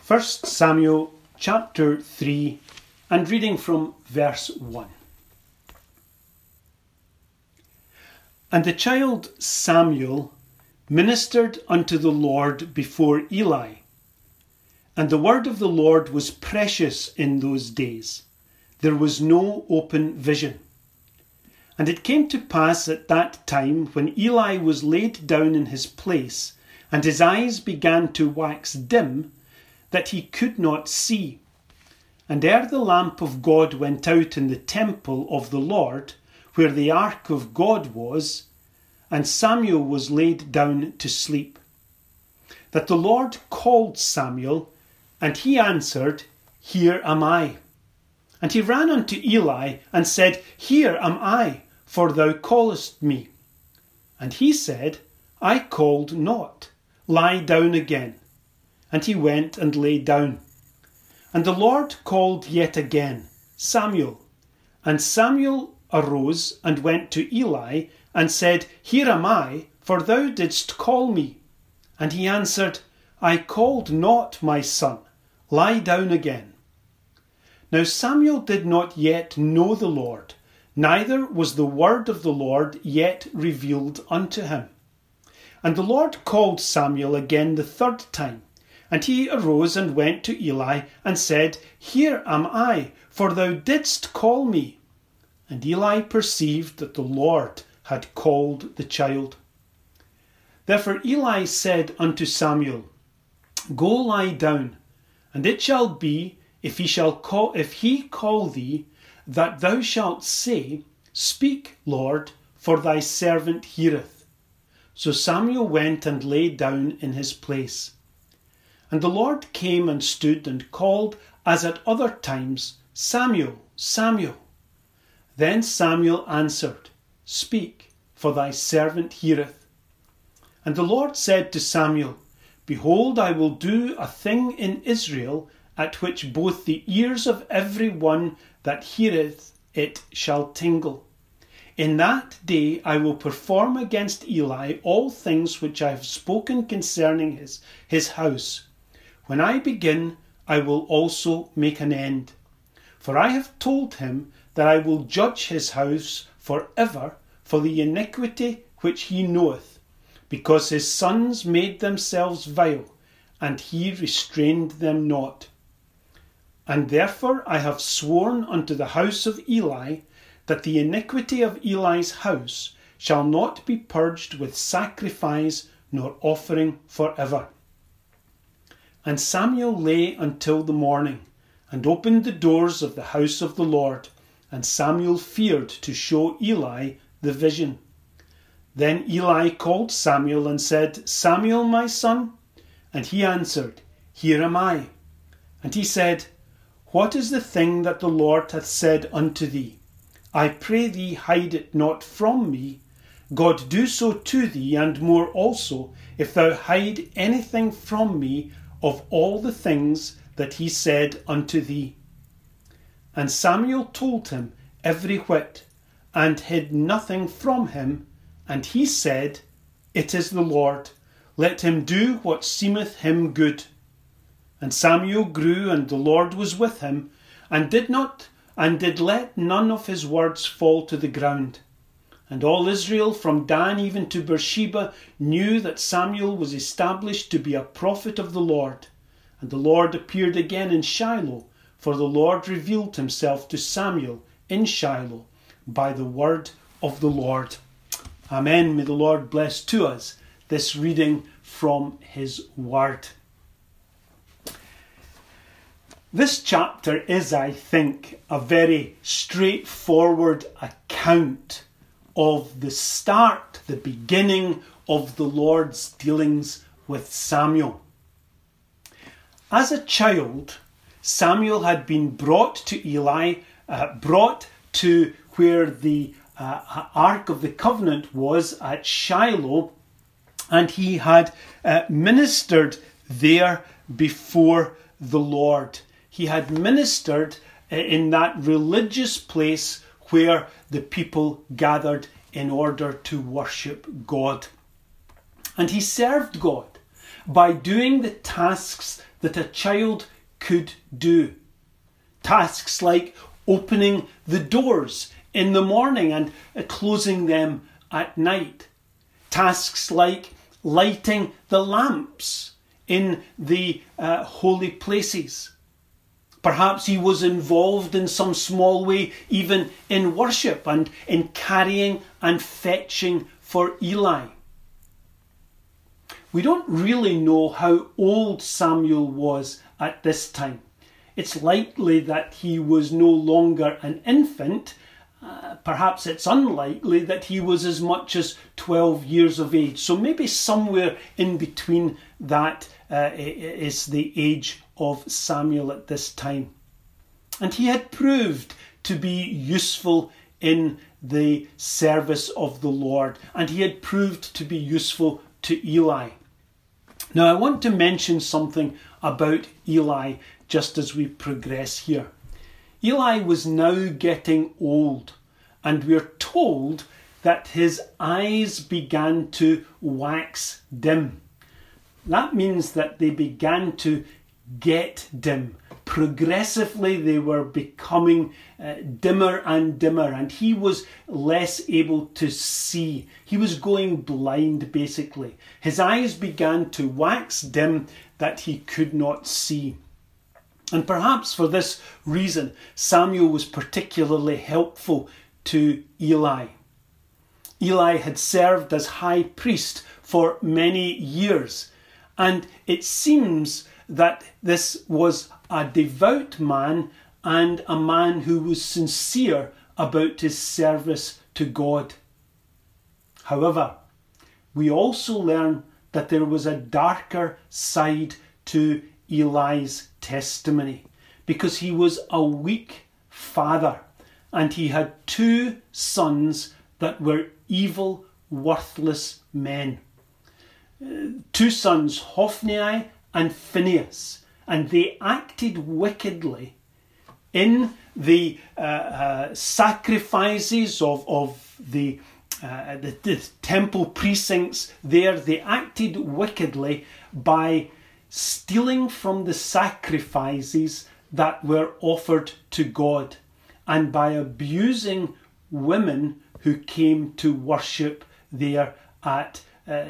1 Samuel chapter 3 and reading from verse 1. And the child Samuel ministered unto the Lord before Eli. And the word of the Lord was precious in those days. There was no open vision. And it came to pass at that time, when Eli was laid down in his place, and his eyes began to wax dim, that he could not see. And ere the lamp of God went out in the temple of the Lord, where the ark of God was, and Samuel was laid down to sleep, that the Lord called Samuel, and he answered, Here am I. And he ran unto Eli, and said, Here am I, for thou callest me. And he said, I called not. Lie down again. And he went and lay down. And the Lord called yet again, Samuel. And Samuel arose and went to Eli, and said, Here am I, for thou didst call me. And he answered, I called not, my son. Lie down again. Now Samuel did not yet know the Lord, neither was the word of the Lord yet revealed unto him. And the Lord called Samuel again the third time. And he arose and went to Eli, and said, Here am I, for thou didst call me. And Eli perceived that the Lord had called the child. Therefore Eli said unto Samuel, Go lie down, and it shall be, if he call thee, that thou shalt say, Speak, Lord, for thy servant heareth. So Samuel went and lay down in his place. And the Lord came and stood and called, as at other times, Samuel, Samuel. Then Samuel answered, Speak, for thy servant heareth. And the Lord said to Samuel, Behold, I will do a thing in Israel, at which both the ears of every one that heareth it shall tingle. In that day I will perform against Eli all things which I have spoken concerning his house. When I begin, I will also make an end. For I have told him that I will judge his house for ever for the iniquity which he knoweth, because his sons made themselves vile, and he restrained them not. And therefore I have sworn unto the house of Eli, that the iniquity of Eli's house shall not be purged with sacrifice nor offering for ever. And Samuel lay until the morning, and opened the doors of the house of the Lord, and Samuel feared to show Eli the vision. Then Eli called Samuel and said, Samuel, my son? And he answered, Here am I. And he said, What is the thing that the Lord hath said unto thee? I pray thee, hide it not from me. God do so to thee, and more also, if thou hide anything from me of all the things that he said unto thee. And Samuel told him every whit, and hid nothing from him. And he said, It is the Lord. Let him do what seemeth him good. And Samuel grew, and the Lord was with him, and did let none of his words fall to the ground. And all Israel, from Dan even to Beersheba, knew that Samuel was established to be a prophet of the Lord. And the Lord appeared again in Shiloh, for the Lord revealed himself to Samuel in Shiloh by the word of the Lord. Amen. May the Lord bless to us this reading from his word. This chapter is, I think, a very straightforward account of the start, the beginning of the Lord's dealings with Samuel. As a child, Samuel had been brought to Eli, brought to where the Ark of the Covenant was at Shiloh, and he had ministered there before the Lord. He had ministered in that religious place where the people gathered in order to worship God. And he served God. by doing the tasks that a child could do. Tasks like opening the doors in the morning and closing them at night. Tasks like lighting the lamps in the holy places. Perhaps he was involved in some small way even in worship and in carrying and fetching for Eli. We don't really know how old Samuel was at this time. It's likely that he was no longer an infant. Perhaps it's unlikely that he was as much as 12 years of age. So maybe somewhere in between that is the age of Samuel at this time. And he had proved to be useful in the service of the Lord, and he had proved to be useful to Eli. Now I want to mention something about Eli just as we progress here. Eli was now getting old, and we're told that his eyes began to wax dim. That means that they began to get dim. Progressively they were becoming dimmer and dimmer, and he was less able to see. He was going blind, basically. His eyes began to wax dim that he could not see. And perhaps for this reason, Samuel was particularly helpful to Eli. Eli had served as high priest for many years, and it seems that this was a devout man and a man who was sincere about his service to God. However, we also learn that there was a darker side to Eli's testimony, because he was a weak father and he had two sons that were evil, worthless men. Two sons, Hophni and Phinehas, and they acted wickedly in the sacrifices of the temple precincts there. They acted wickedly by stealing from the sacrifices that were offered to God, and by abusing women who came to worship there at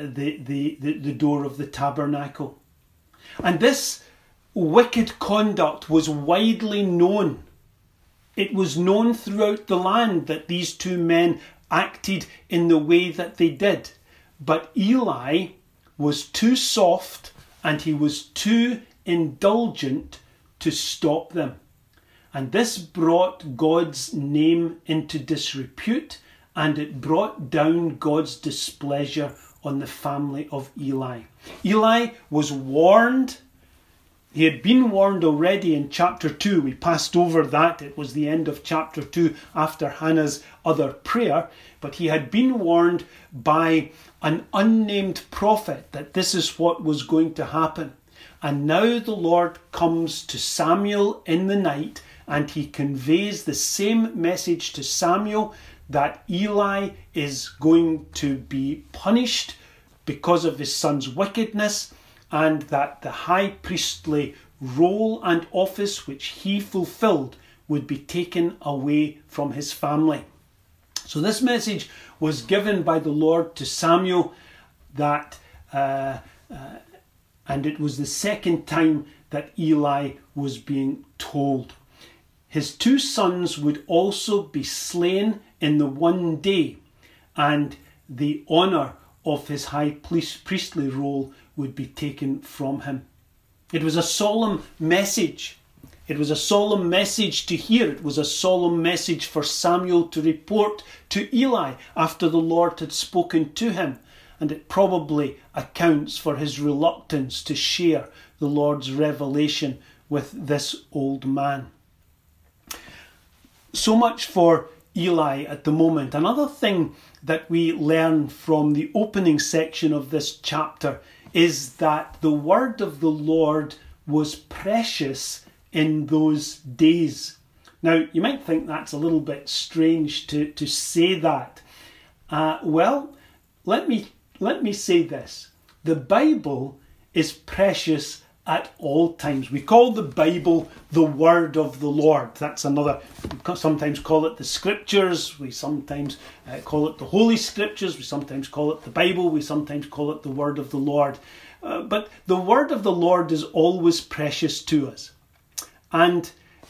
the door of the tabernacle. And this wicked conduct was widely known. It was known throughout the land that these two men acted in the way that they did. But Eli was too soft and he was too indulgent to stop them. And this brought God's name into disrepute, and it brought down God's displeasure on the family of Eli. Eli was warned. He had been warned already in chapter 2. We passed over that. It was the end of chapter 2 after Hannah's other prayer. But he had been warned by an unnamed prophet that this is what was going to happen. And now the Lord comes to Samuel in the night, and he conveys the same message to Samuel, that Eli is going to be punished because of his son's wickedness, and that the high priestly role and office which he fulfilled would be taken away from his family. So this message was given by the Lord to Samuel, that and it was the second time that Eli was being told. His two sons would also be slain in the one day, and the honour of his high priestly role would be taken from him. It was a solemn message. It was a solemn message to hear. It was a solemn message for Samuel to report to Eli after the Lord had spoken to him. And it probably accounts for his reluctance to share the Lord's revelation with this old man. So much for Eli at the moment. Another thing that we learn from the opening section of this chapter is that the word of the Lord was precious in those days. Now, you might think that's a little bit strange to say that. Well, let me say this. The Bible is precious at all times. We call the Bible the Word of the Lord. That's another, we sometimes call it the Scriptures, we sometimes call it the Holy Scriptures, we sometimes call it the Bible, we sometimes call it the Word of the Lord. But the Word of the Lord is always precious to us. And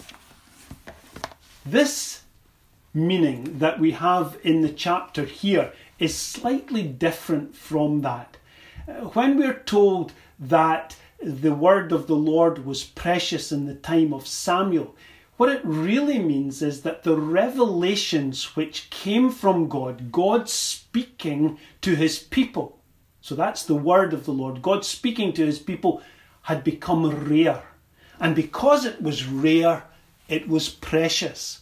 this meaning that we have in the chapter here is slightly different from that. When we're told that the word of the Lord was precious in the time of Samuel, what it really means is that the revelations which came from God, God speaking to his people, so that's the word of the Lord, God speaking to his people, had become rare. And because it was rare, it was precious.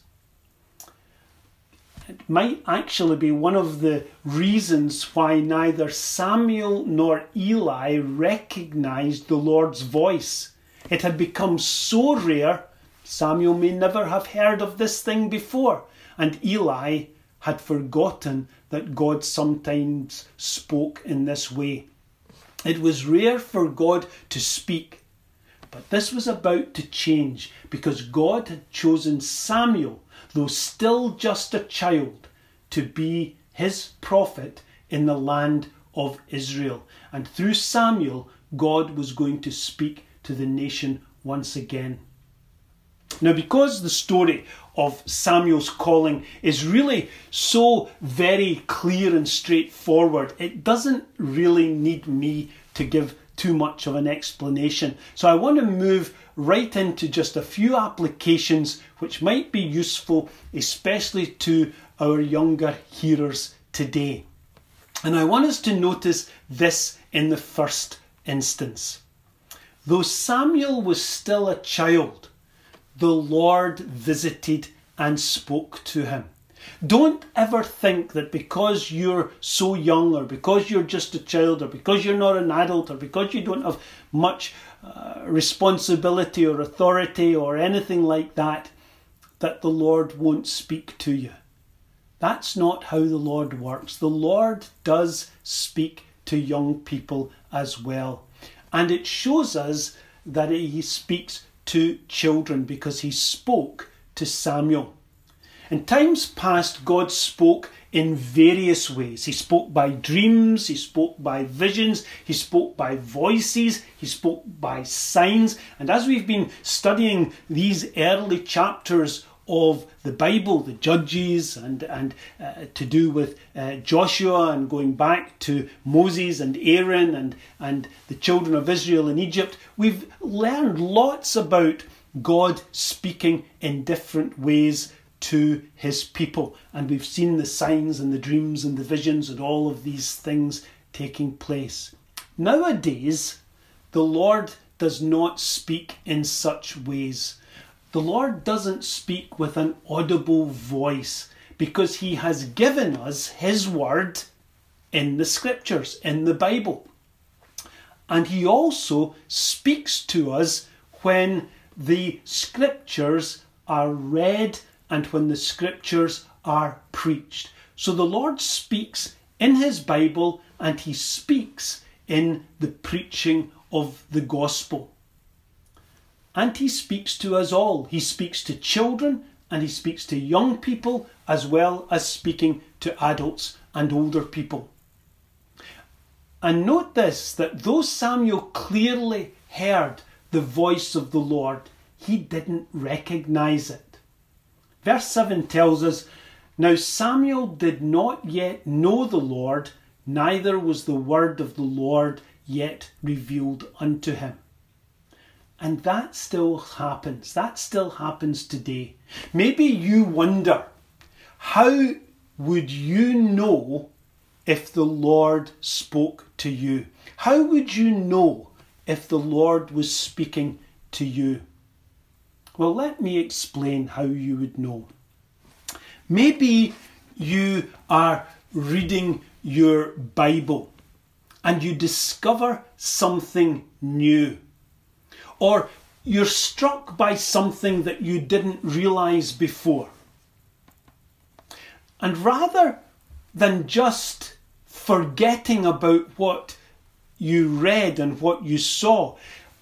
It might actually be one of the reasons why neither Samuel nor Eli recognized the Lord's voice. It had become so rare, Samuel may never have heard of this thing before, and Eli had forgotten that God sometimes spoke in this way. It was rare for God to speak, but this was about to change because God had chosen Samuel, though still just a child, to be his prophet in the land of Israel. And through Samuel, God was going to speak to the nation once again. Now, because the story of Samuel's calling is really so very clear and straightforward, it doesn't really need me to give too much of an explanation. So I want to move right into just a few applications which might be useful, especially to our younger hearers today. And I want us to notice this in the first instance. Though Samuel was still a child, the Lord visited and spoke to him. Don't ever think that because you're so young, or because you're just a child, or because you're not an adult, or because you don't have much responsibility or authority or anything like that, that the Lord won't speak to you. That's not how the Lord works. The Lord does speak to young people as well. And it shows us that he speaks to children because he spoke to Samuel. In times past, God spoke in various ways. He spoke by dreams, he spoke by visions, he spoke by voices, he spoke by signs. And as we've been studying these early chapters of the Bible, the Judges, and to do with Joshua, and going back to Moses and Aaron and the children of Israel in Egypt, we've learned lots about God speaking in different ways to his people, and we've seen the signs and the dreams and the visions and all of these things taking place. Nowadays, the Lord does not speak in such ways. The Lord doesn't speak with an audible voice because he has given us his word in the scriptures, in the Bible. And he also speaks to us when the scriptures are read and when the scriptures are preached. So the Lord speaks in his Bible and he speaks in the preaching of the gospel. And he speaks to us all. He speaks to children and he speaks to young people as well as speaking to adults and older people. And note this, that though Samuel clearly heard the voice of the Lord, he didn't recognize it. Verse 7 tells us, "Now Samuel did not yet know the Lord, neither was the word of the Lord yet revealed unto him." And that still happens. That still happens today. Maybe you wonder, how would you know if the Lord spoke to you? How would you know if the Lord was speaking to you? Well, let me explain how you would know. Maybe you are reading your Bible and you discover something new. Or you're struck by something that you didn't realize before. And rather than just forgetting about what you read and what you saw,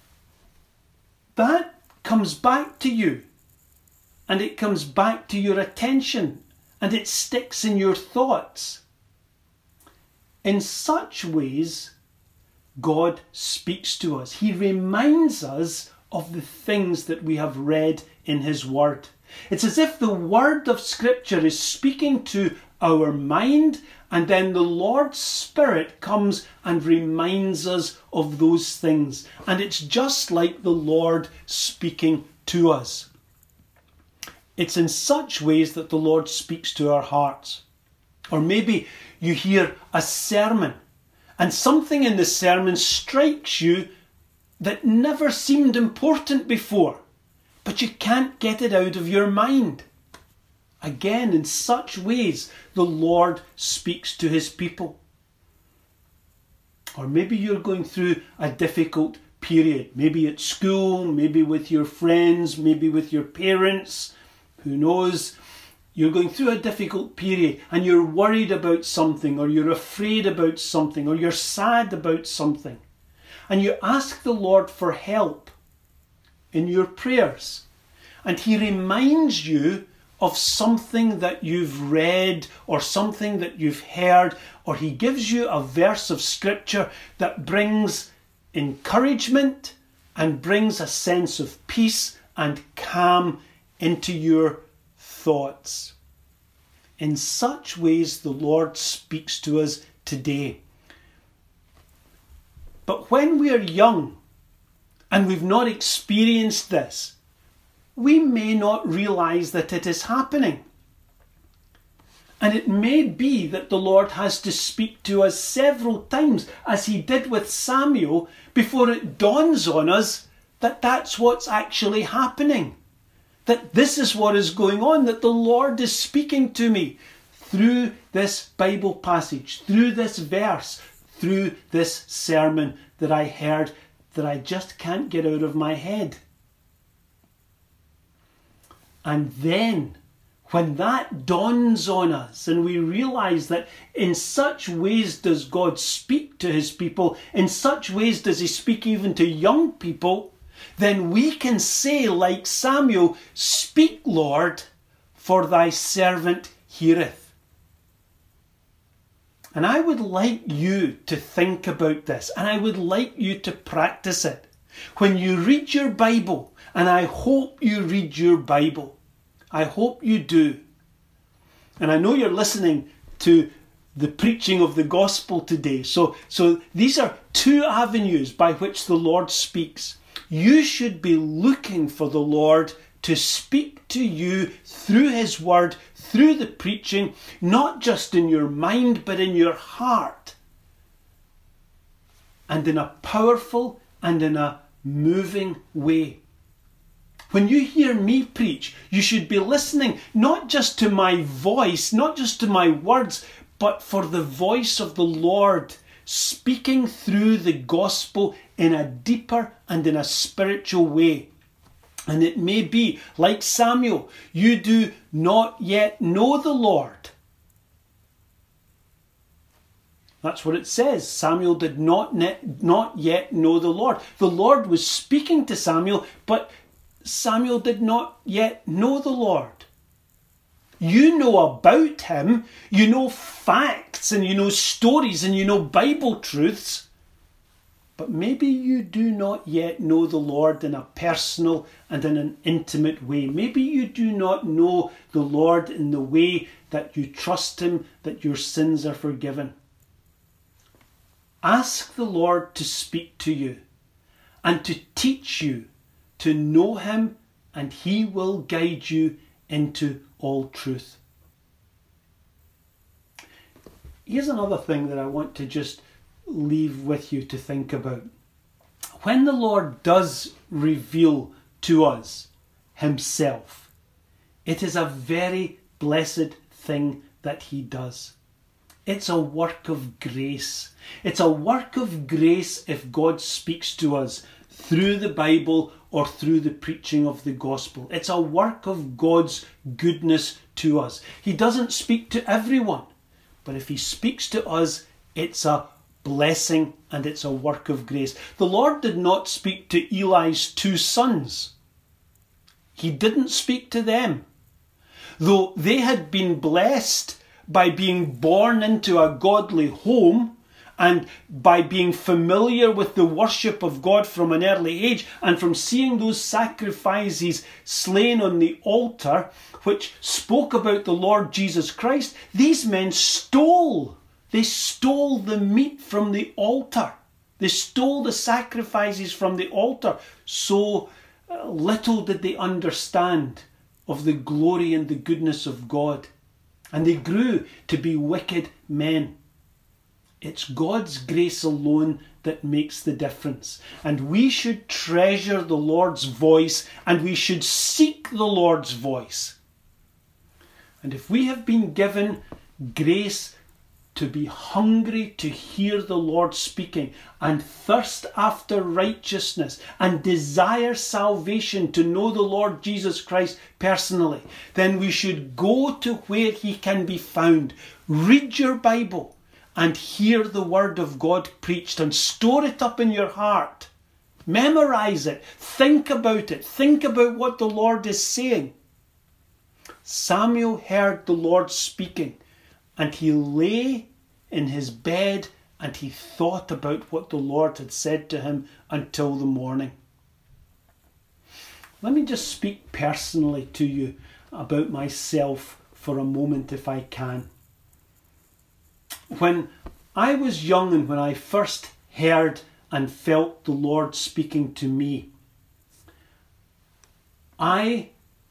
that comes back to you, and it comes back to your attention, and it sticks in your thoughts. In such ways, God speaks to us. He reminds us of the things that we have read in his word. It's as if the word of Scripture is speaking to our mind, and then the Lord's Spirit comes and reminds us of those things. And it's just like the Lord speaking to us. It's in such ways that the Lord speaks to our hearts. Or maybe you hear a sermon, and something in the sermon strikes you that never seemed important before, but you can't get it out of your mind. Again, in such ways, the Lord speaks to his people. Or maybe you're going through a difficult period, maybe at school, maybe with your friends, maybe with your parents, who knows. You're going through a difficult period and you're worried about something, or you're afraid about something, or you're sad about something. And you ask the Lord for help in your prayers. And he reminds you of something that you've read or something that you've heard, or he gives you a verse of Scripture that brings encouragement and brings a sense of peace and calm into your thoughts. In such ways, the Lord speaks to us today. But when we are young and we've not experienced this, we may not realise that it is happening. And it may be that the Lord has to speak to us several times, as he did with Samuel, before it dawns on us that that's what's actually happening. That this is what is going on, that the Lord is speaking to me through this Bible passage, through this verse, through this sermon that I heard that I just can't get out of my head. And then, when that dawns on us and we realise that in such ways does God speak to his people, in such ways does he speak even to young people, then we can say like Samuel, "Speak, Lord, for thy servant heareth." And I would like you to think about this, and I would like you to practice it. When you read your Bible, and I hope you read your Bible, I hope you do. And I know you're listening to the preaching of the gospel today. So these are two avenues by which the Lord speaks. You should be looking for the Lord to speak to you through his word, through the preaching, not just in your mind, but in your heart. And in a powerful and in a moving way. When you hear me preach, you should be listening not just to my voice, not just to my words, but for the voice of the Lord speaking through the gospel in a deeper and in a spiritual way. And it may be, like Samuel, you do not yet know the Lord. That's what it says. Samuel did not yet know the Lord. The Lord was speaking to Samuel, but Samuel did not yet know the Lord. You know about him, you know facts, and you know stories, and you know Bible truths, but maybe you do not yet know the Lord in a personal and in an intimate way. Maybe you do not know the Lord in the way that you trust him, that your sins are forgiven. Ask the Lord to speak to you and to teach you to know him, and he will guide you into all truth. Here's another thing that I want to just leave with you to think about. When the Lord does reveal to us himself, it is a very blessed thing that he does. It's a work of grace. It's a work of grace if God speaks to us through the Bible or through the preaching of the gospel. It's a work of God's goodness to us. He doesn't speak to everyone, but if he speaks to us, it's a blessing and it's a work of grace. The Lord did not speak to Eli's 2 sons. He didn't speak to them. Though they had been blessed by being born into a godly home and by being familiar with the worship of God from an early age and from seeing those sacrifices slain on the altar, which spoke about the Lord Jesus Christ, these men stole. They stole the meat from the altar. They stole the sacrifices from the altar. So little did they understand of the glory and the goodness of God. And they grew to be wicked men. It's God's grace alone that makes the difference. And we should treasure the Lord's voice, and we should seek the Lord's voice. And if we have been given grace to be hungry to hear the Lord speaking, and thirst after righteousness, and desire salvation, to know the Lord Jesus Christ personally, then we should go to where he can be found. Read your Bible and hear the word of God preached, and store it up in your heart. Memorize it. Think about it. Think about what the Lord is saying. Samuel heard the Lord speaking, and he lay in his bed and he thought about what the Lord had said to him until the morning. Let me just speak personally to you about myself for a moment, if I can. When I was young and when I first heard and felt the Lord speaking to me, I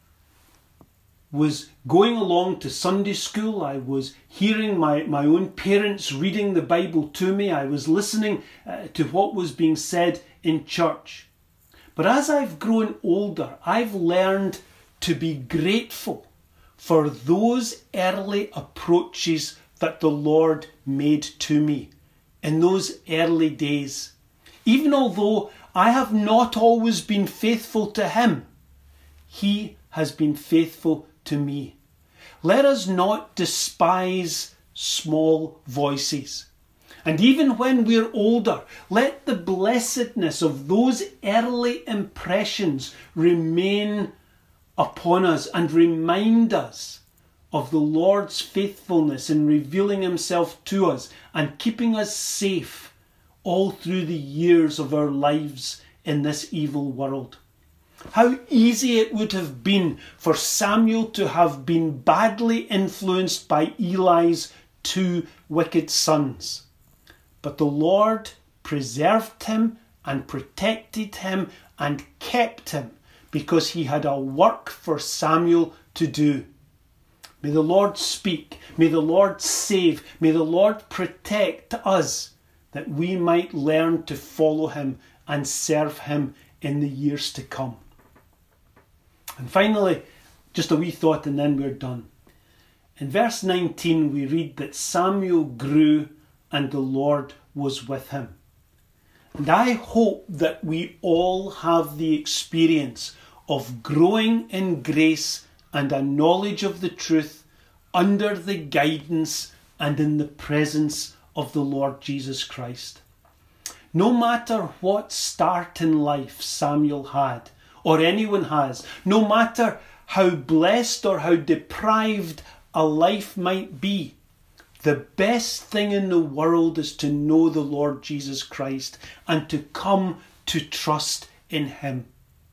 was going along to Sunday school. I was hearing my own parents reading the Bible to me. I was listening to what was being said in church. But as I've grown older, I've learned to be grateful for those early approaches that the Lord made to me in those early days. Even although I have not always been faithful to him, he has been faithful to me. Let us not despise small voices. And even when we're older, let the blessedness of those early impressions remain upon us and remind us of the Lord's faithfulness in revealing himself to us and keeping us safe all through the years of our lives in this evil world. How easy it would have been for Samuel to have been badly influenced by Eli's 2 wicked sons. But the Lord preserved him and protected him and kept him because he had a work for Samuel to do. May the Lord speak, may the Lord save, may the Lord protect us, that we might learn to follow him and serve him in the years to come. And finally, just a wee thought and then we're done. In verse 19 we read that Samuel grew and the Lord was with him. And I hope that we all have the experience of growing in grace and a knowledge of the truth under the guidance and in the presence of the Lord Jesus Christ. No matter what start in life Samuel had, or anyone has, no matter how blessed or how deprived a life might be, the best thing in the world is to know the Lord Jesus Christ and to come to trust in him.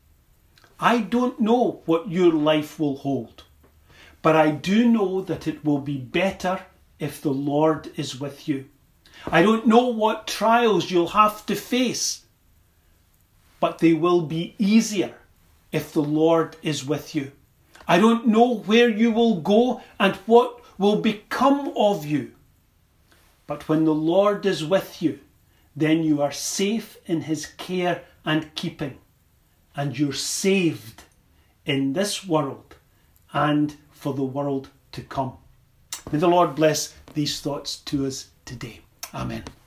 I don't know what your life will hold, but I do know that it will be better if the Lord is with you. I don't know what trials you'll have to face, but they will be easier if the Lord is with you. I don't know where you will go and what will become of you, but when the Lord is with you, then you are safe in his care and keeping, and you're saved in this world and for the world to come. May the Lord bless these thoughts to us today. Amen.